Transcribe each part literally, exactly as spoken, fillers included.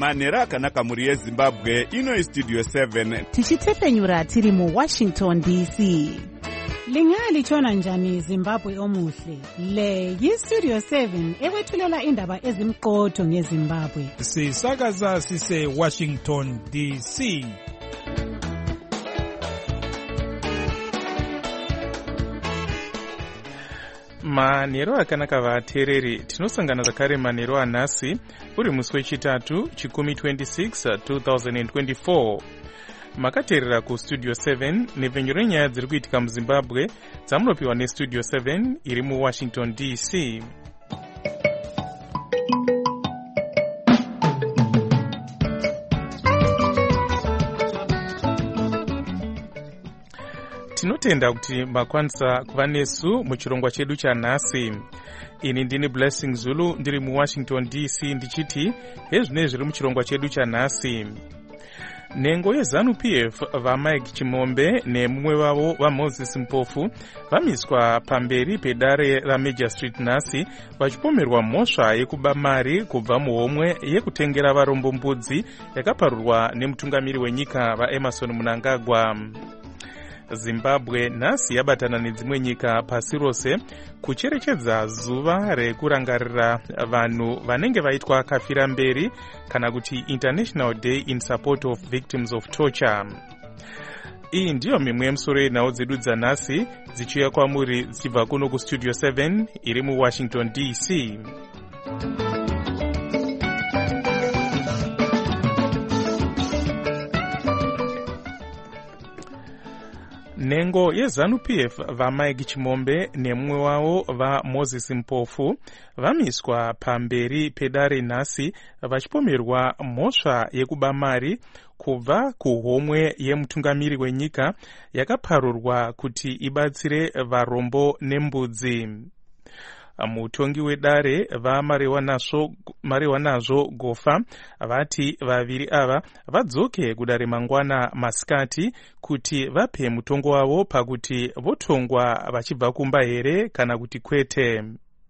manhero akanaka muri yezimbabwe. Ino istudio seven tichitefenyura tiri mu Washington D C. Lingalitshona njani Zimbabwe omuhle? Le yistudio seven ewethulela indaba ezimqotho ngeZimbabwe. Sisakaza sise Washington D C. Manhero akanaka vateereri, tinosangana zvakare manhero anhasi uri musi wechitatu chikumi twenty-six twenty twenty-four. Makateerera kustudio seven nepfenyuro renyaya dziri kuitika muZimbabwe dzamunopiwa nestudio seven iri muWashington D C. Tinotenda kuti makwanisa kuva nesu muchirongwa chedu chanhasi. Ini ndini Blessing Zulu ndiri muWashington D C ndichiti hezvinezvi zviri muchirongwa chedu chanhasi. Nhengo yeZanu P F vaMike Chimombe nemumwe wavo vaMoses Mpofu vamiswa pamberi pedare raMajor Street nhasi vachipomerwa mhosva yekuba mari kubva muhomwe yekutengera varombo mbudzi yakaparurwa nemutungamiri wenyika vaEmerson Mnangagwa. Zimbabwe nhasi yabatana nedzimwe nyika pasi rose kucherechedza zuva rekurangarira vanhu vanenge vaitwa kafira mberi kana kuti International Day in Support of Victims of Torture. Iyi ndiyo mimwe yemusoro yenhau dzedu dzanhasi dzichiuya kwamuri dzichibva kuno kustudio seven iri muWashington D C. Nhengo yeZanu P F vaMike Chimombe nemumwe wavo vaMoses Mpofu vamiswa pamberi pedare nhasi vachipomerwa mhosva yekuba mari kubva kuhomwe yemutungamiri wenyika yakaparurwa kuti ibatsire varombo nembudzi. Mutongi wedare vaMarewanazvo Gofa vati vaviri ava vadzoke kudare mangwana masikati kuti vape mutongo wavo pakuti votongwa vachibva kumba here kana kuti kwete.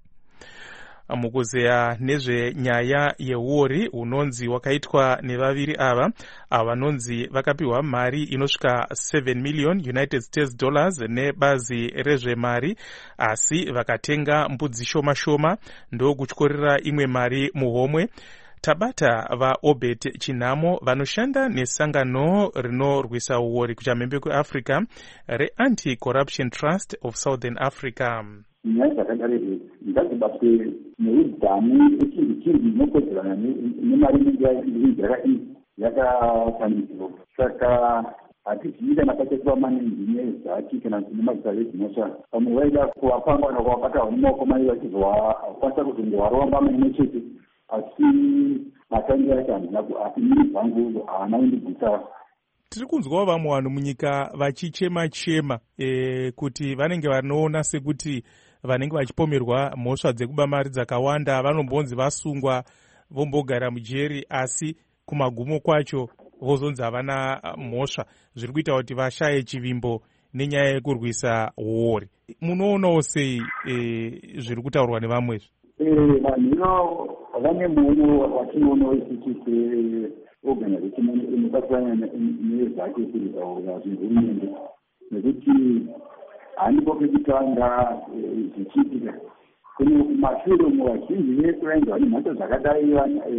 Mukuzeya nezvenyaya yeuori unonzi wakaitwa nevaviri ava avanonzi vakapiwa mari inosvika seven million United States dollars nebazi rezvemari asi vakatenga mbudzi shoma shoma ndokutyorera imwe mari muhomwe. Tabata vaObet Chinamo vanoshanda nesangano rinorwisa uori kuchamhembe kweAfrica reAnti-Corruption Trust of Southern Africa. Nyaya dzakadaro ngadzibatwe neudhamu echinhu chinhu inokodzerana nemari inenge yakafanidzwa. Saka hatizivi kana pachaiva maningi nezaki kana kuti nemazita ezvinosva. Vamwe vaida kuvapanga kana kuvabata mumaoko mai vachizokwanisa kuzongovaromba maine chete asi matangi acho asi miri dzangu haana kundigutsa. Tiri kunzwawo vamwe vanhu munyika vachichema-chema e, kuti vanenge vanoona sekuti vanenge vachipomerwa mhosva dzekuba mari dzakawanda vanombonzi vasungwa vombogara mujeri asi kumagumo kwacho vozonzi havana mhosva, zviri kuita kuti vashaye chivimbo nenyaya yekurwisa uori. Munoonawo sei e, zviri kutaurwa nevamwezvi? Vanhu ino vane muono watinoona wechiti organization inobatsirana nezake kuritaura zvehurumende nekuti handipo pekutanga zvichiitika. Kune mashure muvazhinji vesu vainge vane mhatso dzakadai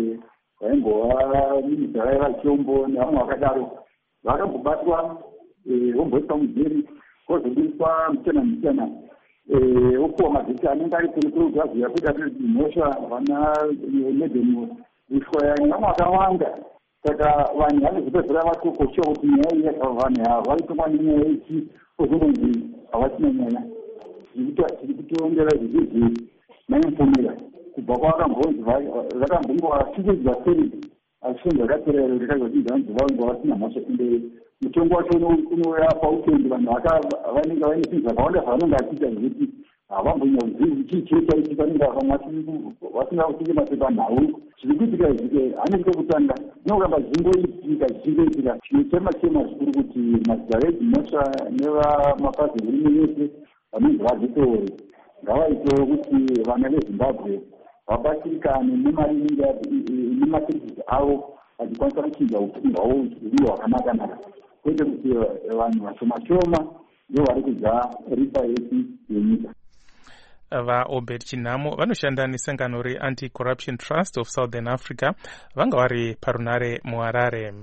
vaingova minizara yevachombo nevamwe vakadaro vakambobatwa vomboiswa mujeri kozobudiswa muchena muchena opuwa mazita anenge ari kuri kuri kuzaziva kuti atiri mhosva vana medhemu ushwayani vamwe vakawanda. Saka vanhu vanozopedzera vatokochiwa kuti nyaya iyi vanhu ava vaitongwa nenyaya ichi ozononzi havachina nyaya. Tiri kutondera zvizizi nainfomera kubva kwavakambonzi vakambongova seri asi zvakaterero rikazodidza vanzi vange vasina mhosva ende mutongo wacho unouya pautendi vanhu vanenge vaine zvinhu zvakawanda zvavanenge achiita zvekuti havambonyazivi chii chii chaichi vanenge vasina kutinge mapepa nhau zviri kuitika izvike hanenge kutanga inokuramba zvingoitika zvichiitika chinochema chema zvikuru kuti mazita edzimhosva nevamapazi ehurumende yese vanonzi vazvitori ngavaitewo kuti vana veZimbabwe vabatsirikane nemari inenge nemaserivhisi avo vachikwanisa kuchinja upenyu hwavo huve hwakanaka naka, kwete kuti vanhu vashoma shoma ndo vari kudya ripa yesi yenyika. vaobert chinhamo vanoshanda nesangano reanti-corruption trust of southern africa vanga vari parunare muharare.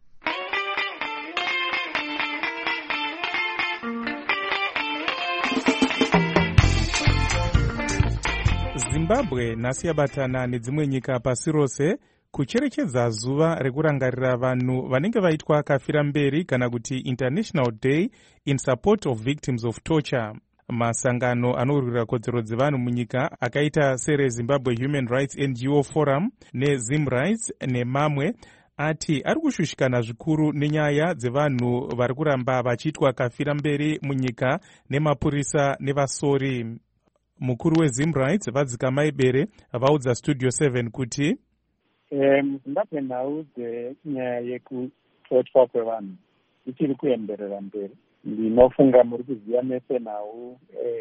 zimbabwe nhasi yabatana nedzimwe nyika pasi rose kucherechedza zuva rekurangarira vanhu vanenge vaitwa kafira mberi kana kuti international day in support of victims of torture. Masangano anorwira kodzero dzevanhu munyika akaita serezimbabwe human rights N G O forum nezim rights nemamwe ati ari kushushikana zvikuru nenyaya dzevanhu vari kuramba vachiitwa kafira mberi munyika nemapurisa nevasori. Mukuru wezim rights Vadzikamai Bere vaudza studio seven kuti muzimbabwe nhau dzenyaya yekutotwa kwevanhu ichiri kuenderera mberi. Ndinofunga muri kuziva mese nhau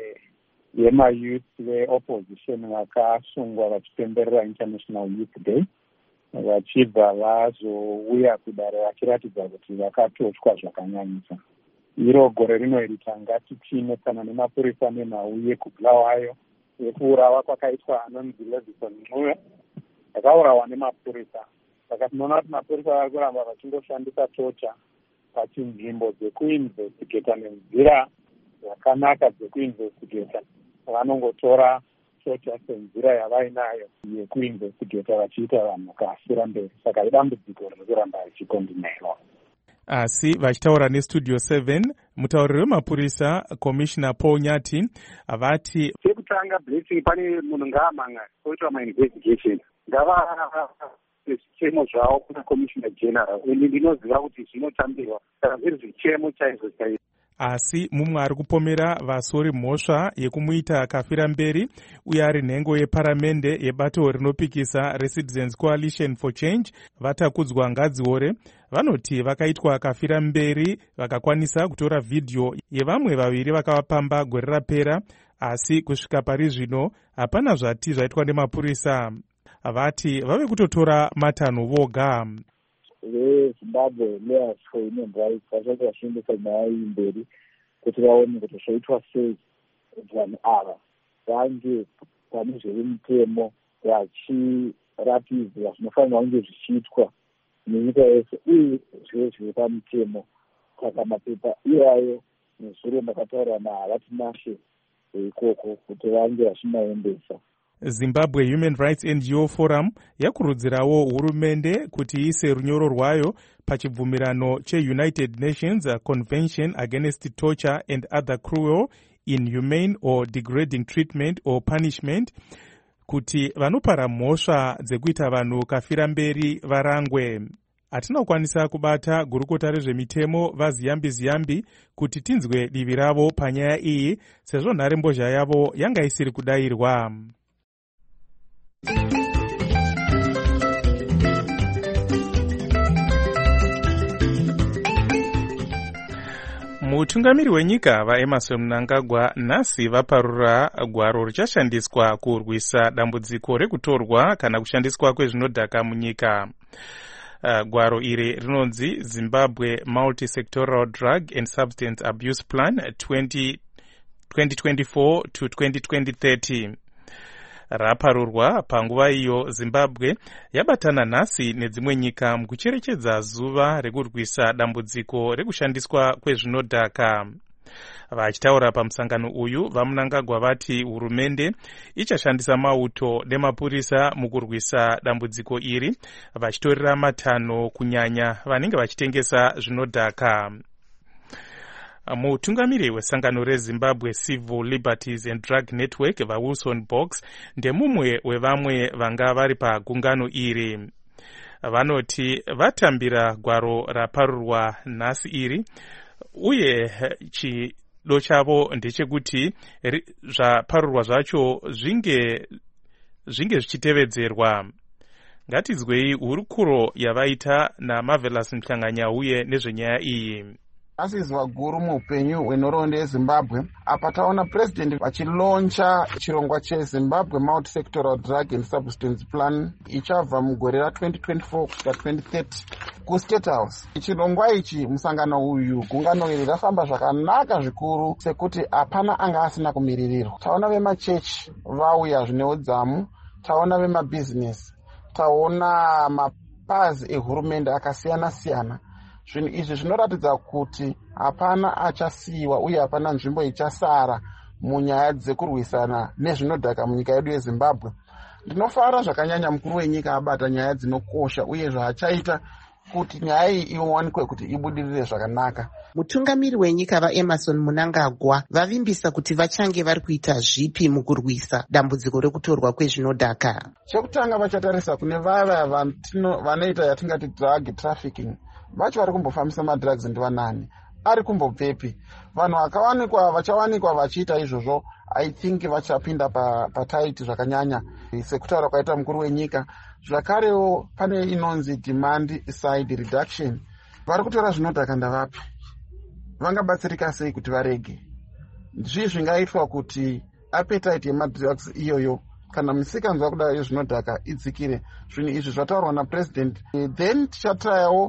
yemayouth veopposition vakasungwa vachipemberera International Youth Day, vachibva vazouya kudare vachiratidza kuti vakatotwa zvakanyanyisa. Iro gore rino iri tanga tichine kana nemapurisa nenhau yekubulawayo yekuurawa kwakaitwa anonzi Levison Mncube akaurawa nemapurisa. Saka tinoona kuti mapurisa vari kuramba vachingoshandisa tocha pachinzvimbo dzekuinvestigeta nenzira dzakanaka dzekuinvestigeta. Vanongotora tocha senzira yavainayo yekuinvestigeta vachiita vanhu kafira mberi. Saka idambudziko riri kuramba richikondinerwa. Asi vachitaura nestudio seven mutauriri wemapurisa commissioner Paul Nyati vati chekutanga blessing pane munhu ngaamanga oitwa mainvestigation ngava zvichemo zvavo kuna commissioner general ende ndinoziva kuti zvinotambirwa kana zviri zvichemo chaizvo chaizvo. Asi mumwe ari kupomera vasori mhosva yekumuita kafira mberi uye ari nhengo yeparamende yebato rinopikisa reCitizens Coalition for Change Vatakudzwa Ngadziore vanoti vakaitwa kafira mberi vakakwanisa kutora vhidhiyo yevamwe vaviri vakavapamba gore rapera, asi kusvika pari zvino hapana zvati zvaitwa nemapurisa. Vati vave kutotora matanho voga. vezimbabwe layers for human rights vachati vachindisa nyaya iyi mberi kuti vaone kuti zvoitwa sei vanhu ava vange pane zviri mutemo vachiratidza zvinofanirwa kunge zvichiitwa nenyika yese uye zvive zviri pamutemo. Saka mapepa iwayo nezuro ndakataura nahavati nashe ikoko kuti vange vachimaendesa. Zimbabwe Human Rights N G O Forum yakurudzirawo hurumende kuti iise runyoro rwayo pachibvumirano che-United Nations Convention Against Torture and Other Cruel, Inhumane or Degrading Treatment or Punishment kuti vanopara mhosva dzekuita vanhu kafira mberi varangwe. Hatina kukwanisa kubata gurukota rezvemitemo vaZiyambi Ziyambi kuti tinzwe divi ravo panyaya iyi sezvo nharembozha yavo yanga isiri kudayirwa. Mutungamiri wenyika vaEmmerson Mnangagwa nhasi vaparura gwaro richashandiswa kurwisa dambudziko rekutorwa kana kushandiswa kwezvinodhaka munyika. Uh, gwaro iri rinonzi Zimbabwe Multi-Sectoral Drug and Substance Abuse Plan twenty twenty-four to twenty thirty. Raparurwa panguva iyo Zimbabwe yabatana nhasi nedzimwe nyika mukucherechedza zuva rekurwisa dambudziko rekushandiswa kwezvinodhaka. Vachitaura pamusangano uyu vaMnangagwa vati hurumende ichashandisa mauto nemapurisa mukurwisa dambudziko iri, vachitorera matanho kunyanya vanenge vachitengesa zvinodhaka. Mutungamiri wesangano reZimbabwe Civil Liberties and Drug Network vaWilson Box ndemumwe wevamwe vanga vari pagungano iri. Vanoti vatambira gwaro raparurwa nhasi iri uye chido chavo ndechekuti zvaparurwa zvacho zvinge zvinge zvichitevedzerwa. Ngatizwei hurukuro yavaita naMarvelous Mhlanganya uye nezvenyaya iyi. asi zuva guru muupenyu hwenhoroondo yezimbabwe, apa taona president vachiloncha chirongwa chezimbabwe multi-sectoral drug and substance plan ichabva mugore ra-twenty twenty-four kusvika twenty thirty kustate house. Chirongwa ichi, musangano uyu, gungano iri rafamba zvakanaka zvikuru sekuti hapana anga asina kumiririrwa. Taona vemachechi vauya zvineudzamu, taona vemabhizinesi, taona mapazi ehurumende akasiyana siyana. Zvinhu izvi zvinoratidza kuti hapana achasiyiwa uye hapana nzvimbo ichasara munyaya dzekurwisana nezvinodhaka munyika yedu yeZimbabwe. Ndinofara zvakanyanya mukuru wenyika abata nyaya dzinokosha uye zvaachaita kuti nyaya iyi iwanikwe kuti ibudirire zvakanaka. Mutungamiri wenyika vaEmmerson Mnangagwa vavimbisa kuti vachange vari kuita zvipi mukurwisa dambudziko rekutorwa kwezvinodhaka. Chekutanga vachatarisa kune vaya vanoita yatingati drug trafficking. Vacho vari kumbofambisa madrugs ndivanani, ari kumbobvepi. Vanhu vakawanikwa vachawanikwa vachiita izvozvo, I think vachapinda pataiti zvakanyanya sekutaura kwaita mukuru wenyika. Zvakarewo pane inonzi demand side reduction. Vari kutora zvinodhaka ndavapi? Vangabatsirika sei kuti varege? Zvii zvingaitwa kuti appetite yemadrugs iyoyo kana misikanzwa kudai zvinodhaka idzikire? Zvinhu izvi zvataurwa napresident. Then tichatrayawo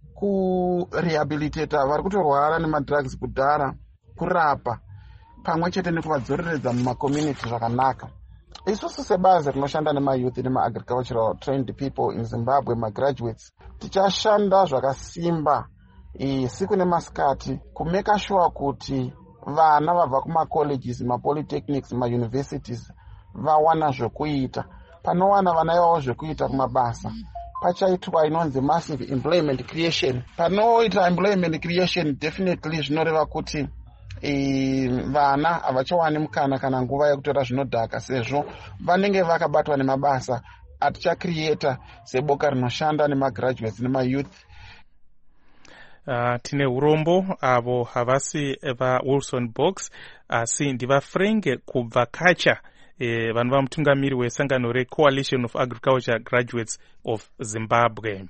kurehabilitata vari kutorwara nemadrugs kudhara, kurapa pamwe chete nekuvadzoreredza mumakommunity zvakanaka. Isusu sebazi rinoshanda nemayouth nemaagricultural trained people in Zimbabwe, magraduates, tichashanda zvakasimba siku nemasikati kumeka sure kuti vana vabva kumacolleges, mapolytechnics, mauniversities vawana zvekuita. Panowana vana ivavo zvekuita kumabasa, pachaitwa inonzi massive employment creation. Panoita employment creation, definitely zvinoreva kuti e, vana havachawani mukana kana nguva yekutora zvinodhaka sezvo vanenge vakabatwa nemabasa atichacreata seboka rinoshanda nemagraduates nemayouth. Uh, tine urombo avo havasi vaWilson Box asi ndivafrenge kubva kacha eh, vanhu vamutungamiri wesangano reCoalition of Agriculture Graduates of Zimbabwe.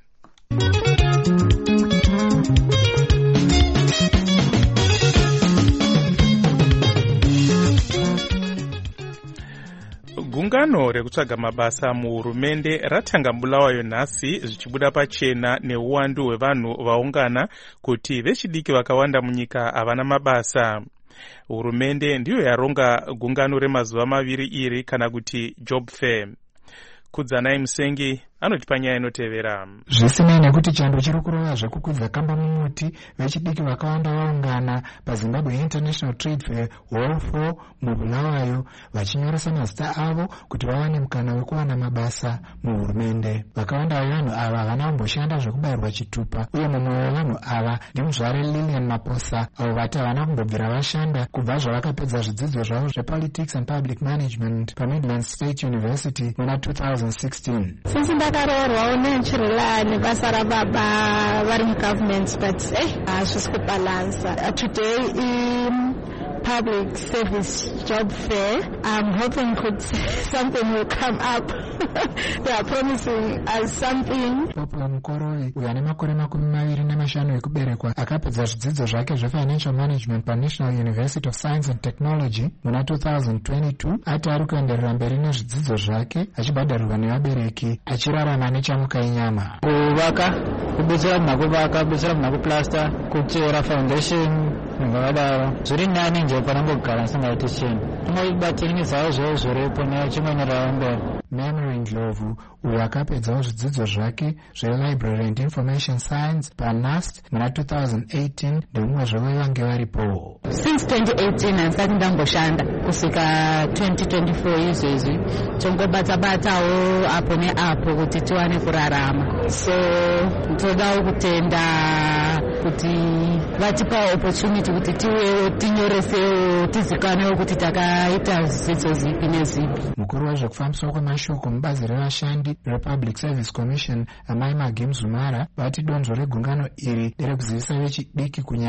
Gungano rekutsvaga mabasa muhurumende ratanga Bulawayo nhasi zvichibuda pachena neuwandu hwevanhu vaungana kuti vechidiki vakawanda munyika havana mabasa. Hurumende ndiyo yaronga gungano remazuva maviri iri kana kuti job fair. Kudzanai Musengi anotipa nyaya inotevera. Zvisinei nekuti chando chiri kurova zvekukwidza kamba mumuti, vechidiki vakawanda vaungana paZimbabwe International Trade Fair Hall four muBulawayo vachinyoresa mazita avo kuti vawane mukana wekuwana mabasa muhurumende. Vakawanda vevanhu ava havana kumboshanda zvekubayirwa chitupa, uye mumwe wevanhu ava ndimuzvare Lilian Maposa avo vati havana kumbobvira vashanda kubva zvavakapedza zvidzidzo zvavo zvepolitics and public management paMidland State University muna two thousand sixteen. Ndakarorwa unenchirela nebasa rababa vari mugovernment but eh hazvisi kubalansa. Today in public service job fair, I'm hoping could something will come up. They are promising us something. Popula Mukorovi uyo ane makore makumi maviri nemashanu ekuberekwa akapedza zvidzidzo zvake zvefinancial management paNational University of Science and Technology muna two thousand twenty-two ati ari kuenderera mberi nezvidzidzo zvake achibhadharirwa nevabereki achirarama nechamuka inyama. Kuvaka, kubetsera mukuvaka, kubetsera mukuplasta, kuchera foundation ngavadaro zviri nani nje panambogara singaiti chinhu tinoibatini zvawo zvawo zviripo nechimwenerawo mberi. Mary Ndlovu uyo akapedzawo zvidzidzo zvake zvelibrary and information science paNUST muna two thousand eighteen ndomumwe zvavo vange varipo. Since twenty eighteen handisati ndamboshanda kusvika twenty twenty-four izvezvi tongobata-batawo apo neapo kuti tiwane kurarama. So todawo kutenda kuti vatipa opportunity kuti tiwewo tinyoresewo tizikanewo kuti takaita zvidzidzo zipi nezipi. Mukuru wezvekufambiswa kwemashoko mubazi revashandi rePublic Service Commission amai Magi Mzumara vati donzvo regungano iri nderekuzivisa vechidiki kunyanya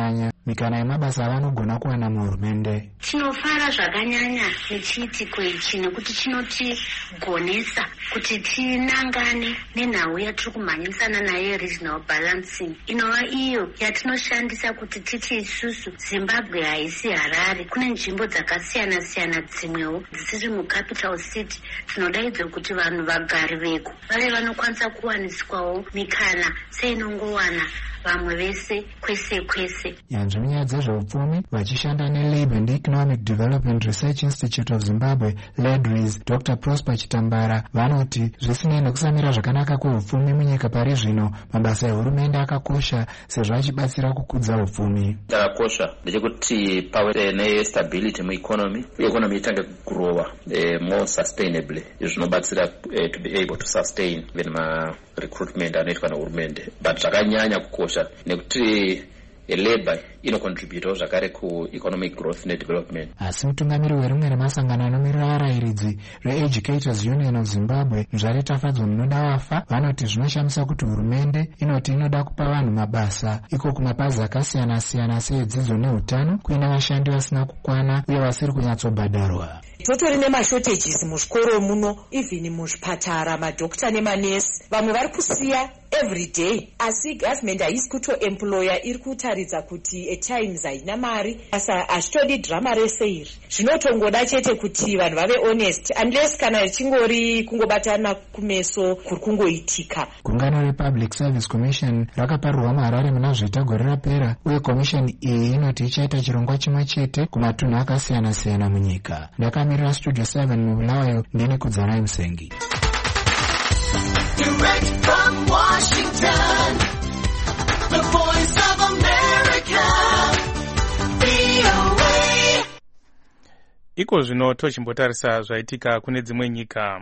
mikana yemabasa avanogona kuwana muhurumende. Tinofara zvakanyanya nechiitiko ichi nekuti chinotigonesa kuti tinangane nenhau yatiri kumhanyisana nayo regional balancing, inova iyo yatinoshandisa kuti titi isusu Zimbabwe haisi Harare. Kune nzvimbo dzakasiyana siyana dzimwewo dzisiri mucapital city dzinodaidzwa kuti vanhu vagari veko vave vanokwanisa kuwaniswawo mikana seinongowana vamwe vese kwese kwese. Yanzvi munyaya dzezveupfumi vachishanda neLabour and Economic Development Research Institute of Zimbabwe LADRIS, Doctor Prosper Chitambara vanoti zvisinei nekusamira zvakanaka kweupfumi munyika pari zvino, mabasa ehurumende akakosha sezvo achibatsira kukudza upfumi. Chakakosha ndechekuti pave nestability mueconomy, economy itange kugrowa eh, more sustainably, zvinobatsira eh, to be able to sustain even ma recruitment anoitwa nehurumende. But zvakanyanya kukosha nekuti labor inocontribute zvakare kueconomic growth nedevelopment. Asi mutungamiri werimwe remasangano anomirira varayiridzi reEducators Union of Zimbabwe, Mzvare Tafadzwa Munoda Wafa, vanoti zvinoshamisa kuti hurumende inoti inoda kupa vanhu mabasa iko kumapazi akasiyana siyana seedzidzo neutano kuina vashandi vasina kukwana uye vasiri kunyatsobhadharwa. Totori nemashortages muzvikoro muno, even muzvipatara, madokta nemanesi vamwe vari kusiya everyday, asi government haisi kutoemploya, iri kutaridza kuti at times haina mari. Asa hazvitodi drama rese iri, zvinotongoda chete kuti vanhu vave honest, unless kana chingori kungobatana kumeso kuri kungoitika. Gungano rePublic Service Commission rakaparirwa muHarare muna zviita gore rapera, uye commission iyi inoti ichaita chirongwa chimwe chete kumatunhu akasiyana siyana munyika. Ndakamirira Studio seven mubulawayo, ndini Kudzanai Musengi. Direct from Washington, the voice of America, V O A. Iko zvino tochimbotarisa zvaitika kune dzimwe nyika.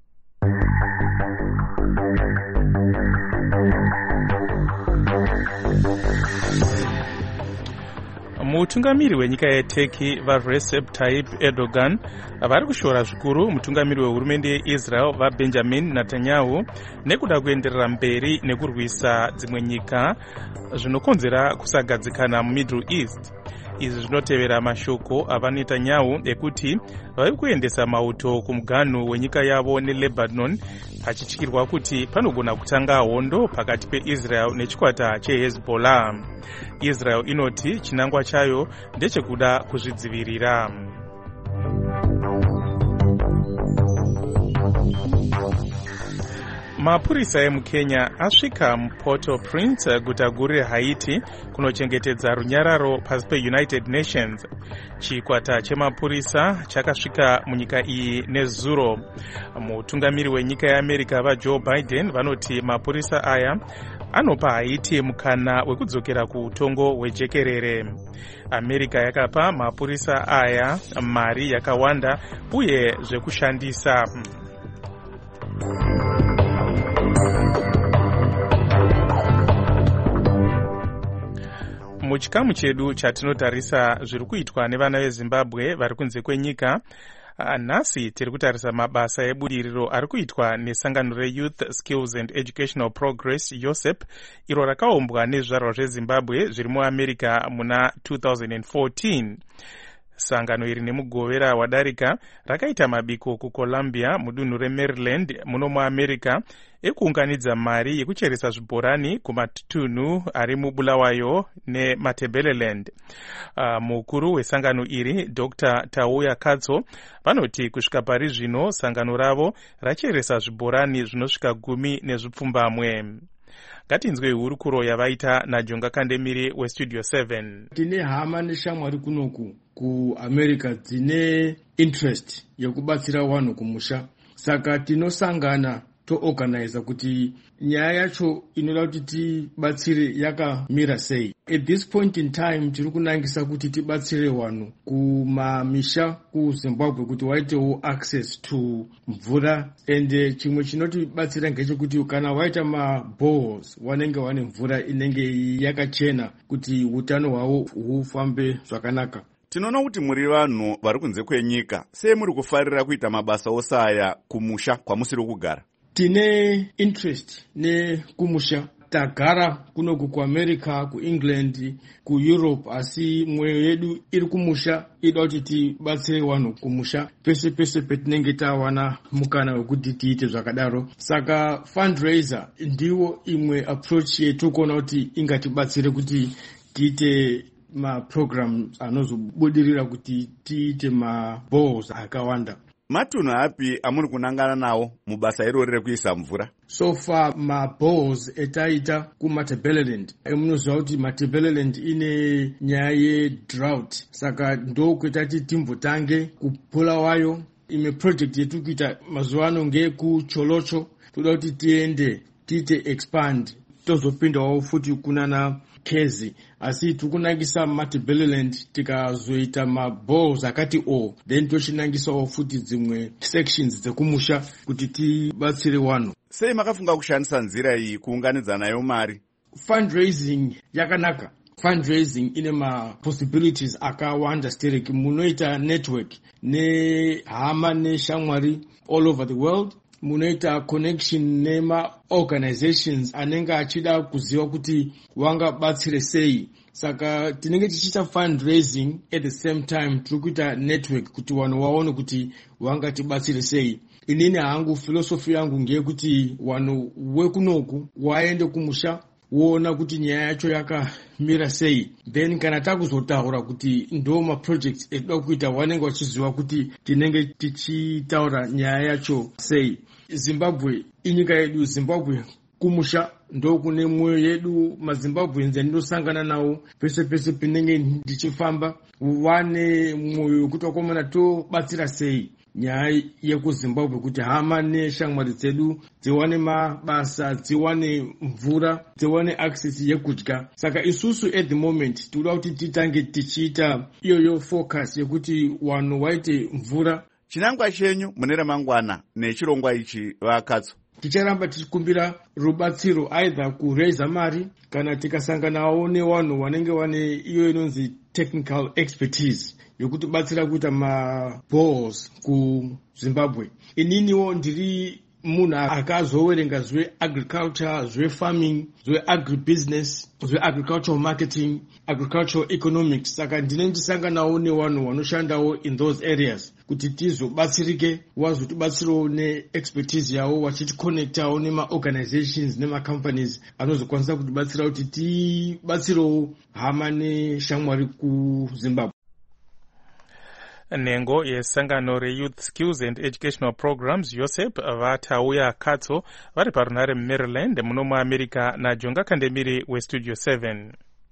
Mutungamiri wenyika yeTurkey vaRecep Tayyip Erdogan vari kushora zvikuru mutungamiri wehurumende yeIsrael vaBenjamin Netanyahu nekuda kuenderera mberi nekurwisa dzimwe nyika zvinokonzera kusagadzikana muMiddle East. Izvi zvinotevera mashoko avaNetanyahu ekuti vari kuendesa mauto kumuganhu wenyika yavo neLebanon, pachityirwa kuti panogona kutanga hondo pakati peIsrael nechikwata cheHezbollah. Israel inoti chinangwa chayo ndechekuda kuzvidzivirira. Mapurisa emuKenya asvika muPort-au-Prince, guta guru reHaiti, kunochengetedza runyararo pasi peUnited Nations. Chikwata chemapurisa chakasvika munyika iyi nezuro. Mutungamiri wenyika yeAmerica vaJoe Biden vanoti mapurisa aya anopa Haiti mukana wekudzokera kuutongo hwejekerere. America yakapa mapurisa aya mari yakawanda uye zvekushandisa. Muchikamu chedu chatinotarisa zviri kuitwa nevana veZimbabwe vari kunze kwenyika, nhasi tiri kutarisa mabasa ebudiriro ari kuitwa nesangano reYouth Skills and Educational Progress YOSEP, iro rakaumbwa nezvizvarwa zveZimbabwe zviri muAmerica muna two thousand fourteen. Sangano iri nemugovera wadarika rakaita mabiko kuColumbia mudunhu reMaryland muno muAmerica ekuunganidza mari yekucheresa zvibhorani kumatunhu ari mubulawayo neMatabeleland. Uh, mukuru wesangano iri Doctor Tauya Katso vanoti kusvika pari zvino sangano ravo racheresa zvibhorani zvinosvika gumi nezvipfumbamwe. Ngatinzwe hurukuro yavaita naJonga Kandemiri weStudio seven. Tine hama neshamwari kunoku kuAmerica dzine interest yekubatsira vanhu kumusha, saka tinosangana toorganize kuti nyaya yacho inoda kuti tibatsire yakamira sei. At this point in time tiri kunangisa kuti tibatsire vanhu kumamisha kuZimbabwe kuti waitewo access to mvura, ende chimwe chinotibatsira ngechekuti kana waita maboreholes wanenge wane mvura inenge yakachena kuti utano hwavo hufambe zvakanaka. Tinoona kuti muri vanhu vari kunze kwenyika, sei muri kufarira kuita mabasa osaya kumusha kwamusiri kugara? Tine interest ne kumusha tagara kunoku kuamerica, kuengland, kueurope, asi mwoyo yedu iri kumusha, ida kuti tibatsire vanhu kumusha pese pese petinenge tawana mukana wekuti tiite zvakadaro. Saka fundraiser ndiwo imwe approach yetu kuona kuti ingatibatsire kuti tiite maprogram anozobudirira kuti tiite maboreholes akawanda. Matunhu api amuri kunangana nawo mubasa irori rekuisa mvura? So far maboreholes etaita kuMatabeleland. Emunoziva kuti Matabeleland ine nyaya yedrought, saka ndokwetati timbotange kupula wayo. Imwe project yetu kuita mazuva ano ngeyekuCholocho, toda kuti tiende tiite expand tozopindawo futi kunana Kezi, asi tikunangisa Matabeleland tikazoita maboreholes akati o, then toshinangisawo futi dzimwe sections dzekumusha kuti tibatsire vanhu. Sei makafunga kushandisa nzira iyi kuunganidza nayo mari? Fundraising yakanaka. Fundraising ine ma possibilities akawanda stereki. Munoita network nehama neshamwari all over the world. Munoita connection nema organizations anenge achida kuziva kuti wangabatsire sei. Saka tinenge tichiita fundraising at the same time tiri kuita network kuti vanhu vaone kuti wangatibatsire sei. Inini hangu philosophy yangu ngeyekuti vanhu wekunoku waende kumusha woona kuti nyaya yacho yakamira sei, then kana takuzotaura kuti ndo maprojects etoda kuita vanenge vachiziva kuti tinenge tichitaura nyaya yacho sei. Zimbabwe inyika yedu. Zimbabwe kumusha ndo kune mwoyo yedu. maZimbabweans andosangana nawo pese pese pinenge ndichifamba, vane mwoyo wekuti wakomana tobatsira sei nyaya yekuZimbabwe kuti hama neshamwari dzedu dziwane mabasa, dziwane mvura, dziwane access yekudya. Saka isusu at the moment toda kuti titange tichiita iyoyo focus yekuti vanhu vaite mvura. Chinangwa chenyu mune ramangwana nechirongwa ichi vakatso? Ticharamba tichikumbira rubatsiro either kuraisa mari kana tikasanganawo nevanhu vanenge vane iyo inonzi technical expertise yokuti batsira kuita maboreholes kuZimbabwe. Ininiwo ndiri munhu akazowerenga zveagriculture, zvefarming, zveagribusiness, zveagricultural marketing, agricultural economics. Saka ndine ndisanganawo nevanhu vanoshandawo in those areas kuti tizobatsirike, vazotibatsirawo neexpertise yavo vachitikonektawo nemaorganizations nemacompanies anozokwanisa kutibatsira kuti tibatsirawo hama neshamwari kuZimbabwe. Nhengo yesangano reYouth Skills and Educational Programs YOSEP vatauya katso vari parunhare muMaryland muno muAmerica naJonga Kandemiri weStudio seven.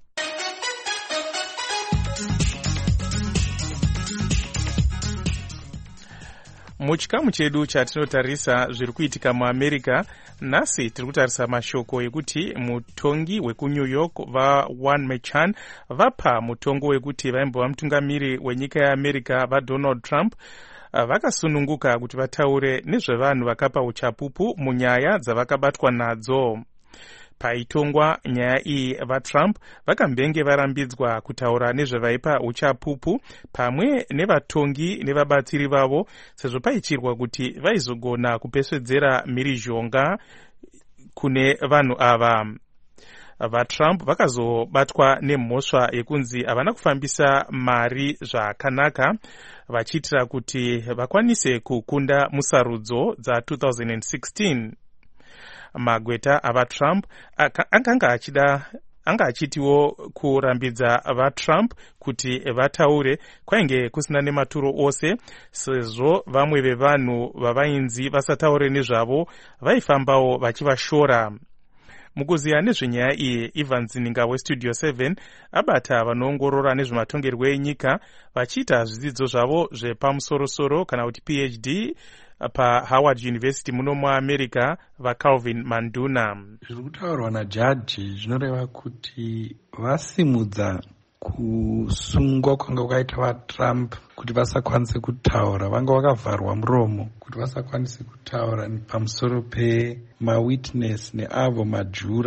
Muchikamu chedu chatinotarisa zviri kuitika muAmerica, nhasi tiri kutarisa mashoko ekuti mutongi weku-New York vaJuan Merchan vapa mutongo wekuti vaimbova mutungamiri wenyika yeAmerica vaDonald Trump vakasununguka kuti vataure nezvevanhu vakapa uchapupu munyaya dzavakabatwa nadzo. Paitongwa nyaya iyi vaTrump vakambenge varambidzwa kutaura nezvevaipa uchapupu pamwe nevatongi nevabatsiri vavo, sezvo paichirwa kuti vaizogona kupesvedzera mhirizhonga kune vanhu ava. VaTrump vakazobatwa nemhosva yekunzi havana kufambisa mari zvakanaka vachiitira kuti vakwanise kukunda musarudzo dza twenty sixteen. Magweta avaTrump akanga achida anga achitiwo kurambidza vaTrump kuti vataure kwainge kusina nematuro ose, sezvo vamwe vevanhu vavainzi vasataure nezvavo vaifambawo vachivashora. Mukuziya nezvenyaya iyi, Ivan Zininga weStudio seven abata vanoongorora nezvematongerwo enyika vachiita zvidzidzo zvavo zvepamusorosoro kana kuti P H D paHoward University muno muAmerica vaCalvin Manduna. Zviri kutaurwa najaji zvinoreva kuti vasimudza kusungwa kwanga kwakaita vaTrump kuti vasakwanise kutaura, vanga vakavharwa muromo kuti vasakwanise kutaura pamusoro pemawitness neavo majura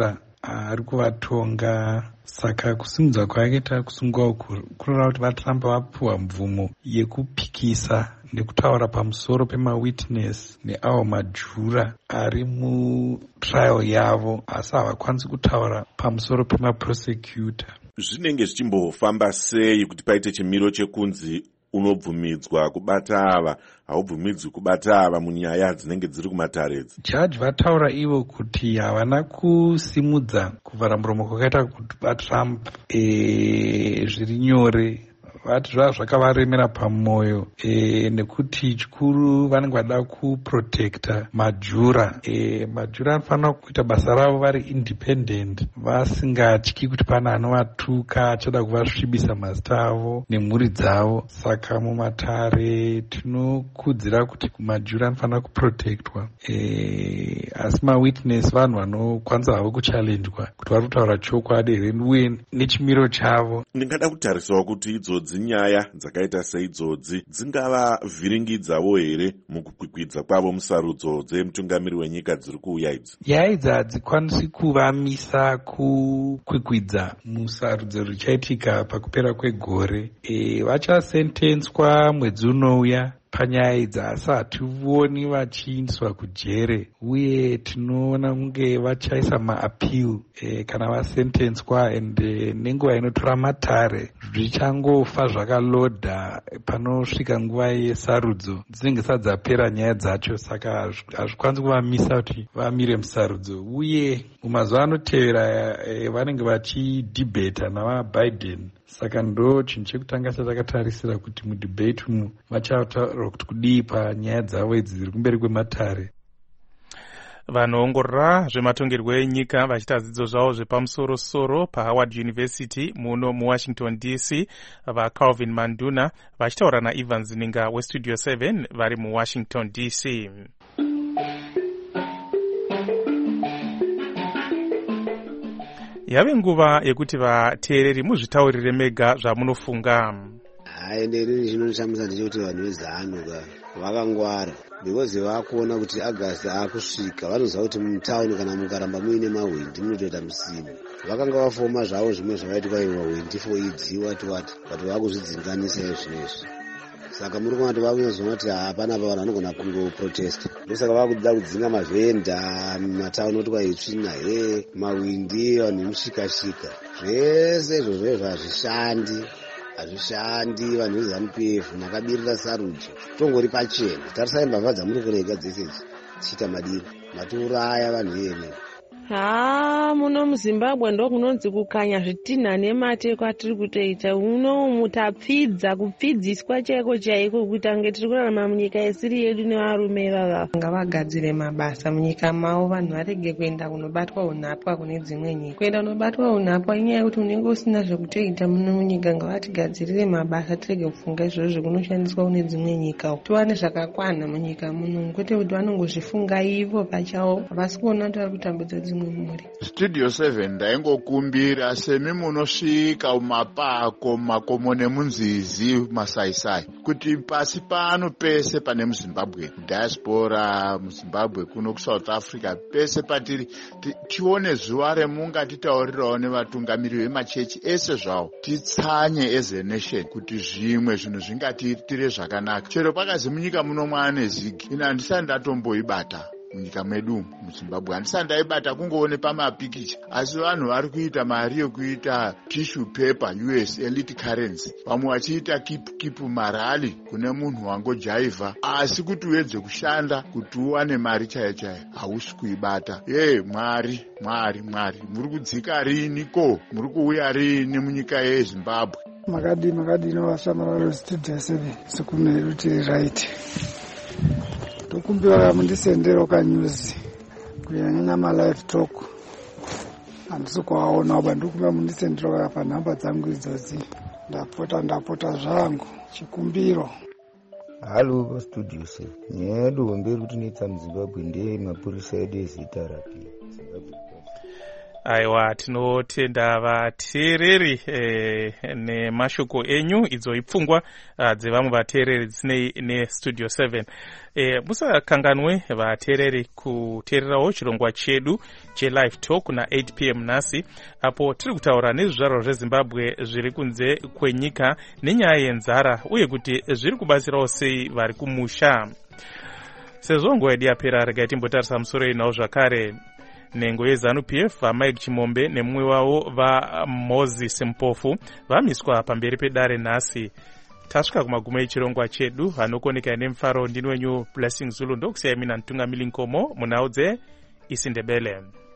ari kuvatonga. Saka kusimudza kwakaita kusungwa kureva kuti vatrump vapiwa mvumo yekupikisa nekutaura pamusoro pemawitness neavo majura ari mutrial yavo, asi havakwanisi kutaura pamusoro pemaprosecutor. Zvinenge zvichimbofamba sei kuti paite chimiro chekunzi unobvumidzwa kubata ava haubvumidzwi kubata ava munyaya dzinenge dziri kumataredzi? Jaji vataura ivo kuti havana kusimudza kuvhara muromo kwakaita kuti vatrump e, zviri nyore. Vati zvava zvakavaremera pamwoyo e, nekuti chikuru vanenge vada kuprotecta majura. E, majura anofanira kuita basa ravo vari independent, vasingatyi kuti pana anovatuka achada kuvasvibisa mazita avo nemhuri dzavo. Saka mumatare tinokudzira kuti majura anofanira kuprotectwa, e, asi mawitness vanhu vanokwanisa havo kuchallenjwa kuti vari kutaura chokwadi here uye nechimiro chavo. Ndingada kutarisawo kuti idzodzi nyaya dzakaita seidzodzi dzingava vhiringidzawo here mukukwikwidza kwavo musarudzo dzemutungamiri wenyika dziri kuuya idzi? Nyaya idzi hadzikwanisi kuvamisa kukwikwidza musarudzo richaitika pakupera kwegore. E, vachasentenswa mwedzi unouya panyaya idzi, asi hationi vachiindiswa kujere, uye tinoona kunge vachaisa maappeal e, kana vasentenswa, ende nenguva inotora matare zvichangofa zvakalodha panosvika nguva yesarudzo dzinenge dzisati dzapera nyaya dzacho. Saka hazvikwanisi kuvamisa kuti vamire musarudzo, uye mumazuva anotevera e, vanenge vachidhibheta navabiden. Saka ndo chinhu chekutanga chatakatarisira kuti mudhibheti umu vachataura kuti kudii panyaya dzavo idzi dziri kumberi kwematare. Vanoongorora zvematongerwo enyika vachiita dzidzo zvavo zvepamusoro-soro paHoward University muno muWashington D C vaCalvin Manduna vachitaura naEvans Ninga weStudio seven vari muWashington D C. Yave nguva yekuti vateereri muzvitaurire mega zvamunofunga. Hai, ndiri chinondishamisa ndechekuti vanhu vezano vakangwara, because vakuona kuti August akusvika vanoziva kuti mutauni kana mukaramba muine mahwindi munotoita musimu. Vakanga vafoma zvavo zvimwe zvavaitwa mahwindi fo idziwa tiwati kuti vakuzvidzinganisa izvinezvi. Saka muri kuona kuti vakunyazona kuti hapana pavanhu vanogona kungoprotesta. Ndosaka vakuda kudzinga mavhenda mumatauni kuti kwaitsvina he mahwindi vanhu mushikashika. Zvese izvozvo izvo hazvishandi, hazvishandi. Vanhu veZANU-P F makabirira sarudzo tongori pachena. Tarisai mbavha dzamuri kurega dzese tichiita madiro matiuraya vanhu iyeni. Ha, muno muZimbabwe ndo kunonzi kukanya zvitinha nemate kwatiri kutoita. Uno mutapfidza kupfidziswa chaiko chaiko kuti ange tiri kurarama munyika isiri yedu nevarume vava. Ngavagadzire mabasa munyika mavo, vanhu varege kuenda kunobatwa unhapwa kune dzimwe nyika. Kuenda kunobatwa unhapwa inyaya yekuti unenge usina zvekutoita muno munyika. Ngavatigadzirire mabasa, tirege kufunga izvozvo zvekunoshandiswa kune dzimwe nyika. Tiwane zvakakwana munyika muno, kwete kuti vanongozvifunga ivo pachavo havasi kuona kuti vari kutambudza dzimwe. Studio seven ndaingokumbira semi munosvika mumapako makomo nemunzizi masaisai kuti pasi pano pese pane muZimbabwe diaspora muZimbabwe kuno kuSouth Africa pese patiri tione zuva remunga titaurirawo nevatungamiri vemachechi ese zvawo titsanye as a nation kuti zvimwe zvinhu zvingatitire zvakanaka. Chero pakazi munyika muno mwane zigi ina handisati ndatomboibata munyika medu muZimbabwe, handisati ndaibata kungoone pamapikicha, asi vanhu vari kuita mari yokuita tissue paper U S elite currency, vamwe vachiita keep keep marali kune munhu wangojaivha, asi kuti uedze kushanda kuti uwane mari chaiyo chaiyo hausi kuibata. Ye mwari mwari mwari muri kudzika rini ko, muri kuuya rini munyika yeZimbabwe? Makadi makadi inovashamara veStudio seven sikune ruti right tokumbira mundisendero kanyuzi kunyanya malive talk handisi kuaona uba ndikumbira mundisendero panhamba dzangu idzodzi ndapota ndapota zvangu chikumbiro. Halo paStudio seven, nyaya yedu mberi kuti nitsa muZimbabwe ndeye mapurisa edu ezita rapi aiwa tinotenda vateereri eh, nemashoko enyu idzo ipfungwa uh, dzevamwe vateereri dzinei nestudio seven. eh, musakanganwe vateereri kuteererawo chirongwa chedu chelive talk na eight p m nhasi, apo tiri kutaura nezvizvarwa zvezimbabwe zviri kunze kwenyika nenyaya yenzara uye kuti zviri kubatsirawo sei vari kumusha. Sezvo nguva yedu yapera, regai timbotarisa musoro inawo zvakare. Nengo yeZANU-P F vaMike Chimombe nemumwe wavo vaMoses Mpofu vamiswa pamberi pedare nhasi. Tasvika kumagumo echirongwa chedu, anokoneka nemufaro. Ndini wenyu Blessing Zulu, ndokusiyai mina Ntungamili Nkomo munhau dzeIsindebele.